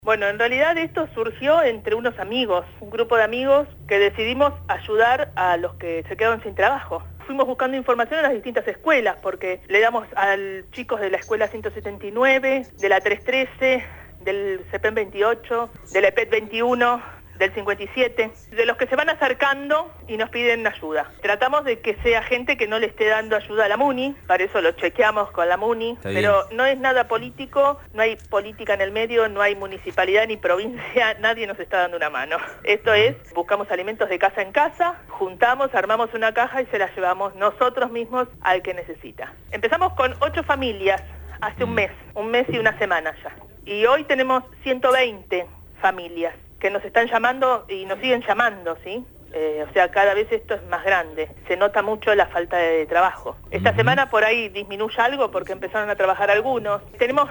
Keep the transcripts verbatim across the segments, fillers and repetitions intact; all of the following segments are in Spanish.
Bueno, en realidad esto surgió entre unos amigos, un grupo de amigos que decidimos ayudar a los que se quedaron sin trabajo. Fuimos buscando información en las distintas escuelas, porque le damos a chicos de la escuela ciento setenta y nueve, de la trescientos trece, del C E P E M veintiocho, de la E P E T veintiuno, del cincuenta y siete, de los que se van acercando y nos piden ayuda. Tratamos de que sea gente que no le esté dando ayuda a la MUNI, para eso lo chequeamos con la MUNI, pero no es nada político, no hay política en el medio, no hay municipalidad ni provincia, nadie nos está dando una mano. Esto es, buscamos alimentos de casa en casa, juntamos, armamos una caja y se la llevamos nosotros mismos al que necesita. Empezamos con ocho familias hace un mes, un mes y una semana ya. Y hoy tenemos ciento veinte familias que nos están llamando y nos siguen llamando, ¿sí? Eh, o sea, cada vez esto es más grande. Se nota mucho la falta de trabajo. Esta uh-huh. semana por ahí disminuye algo porque empezaron a trabajar algunos. Tenemos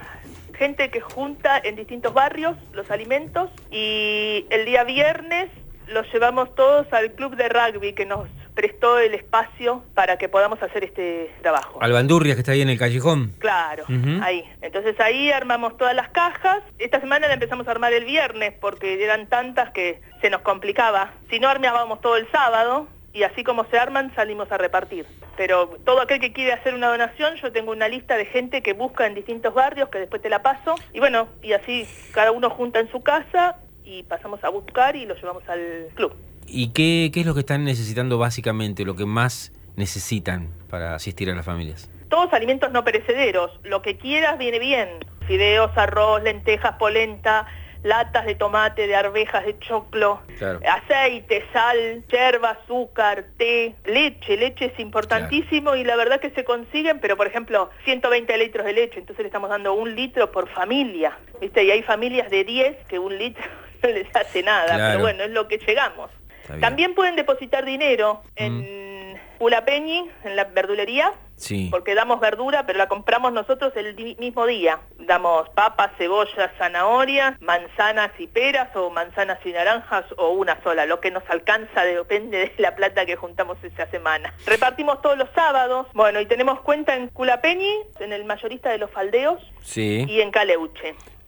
gente que junta en distintos barrios los alimentos y el día viernes los llevamos todos al club de rugby que nos prestó el espacio para que podamos hacer este trabajo. Al Bandurrias, que está ahí en el callejón. Claro, uh-huh. ahí. Entonces ahí armamos todas las cajas. Esta semana la empezamos a armar el viernes porque eran tantas que se nos complicaba. Si no, armábamos todo el sábado y así como se arman salimos a repartir. Pero todo aquel que quiere hacer una donación, yo tengo una lista de gente que busca en distintos barrios, que después te la paso. Y bueno, y así cada uno junta en su casa y pasamos a buscar y lo llevamos al club. ¿Y qué, qué es lo que están necesitando básicamente, lo que más necesitan para asistir a las familias? Todos alimentos no perecederos, lo que quieras viene bien. Fideos, arroz, lentejas, polenta, latas de tomate, de arvejas, de choclo, claro. aceite, sal, yerba, azúcar, té, leche. Leche es importantísimo, claro. Y la verdad que se consiguen, pero por ejemplo, ciento veinte litros de leche, entonces le estamos dando un litro por familia, ¿viste? Y hay familias de diez que un litro no les hace nada, claro. Pero bueno, es lo que llegamos. También pueden depositar dinero en mm. Pulapeñi, en la verdulería, sí. Porque damos verdura, pero la compramos nosotros el di- mismo día. Damos papas, cebollas, zanahorias, manzanas y peras, o manzanas y naranjas, o una sola. Lo que nos alcanza depende de la plata que juntamos esa semana. Repartimos todos los sábados. Bueno, y tenemos cuenta en Pulapeñi, en el mayorista de los Faldeos, sí. Y en Caleuche.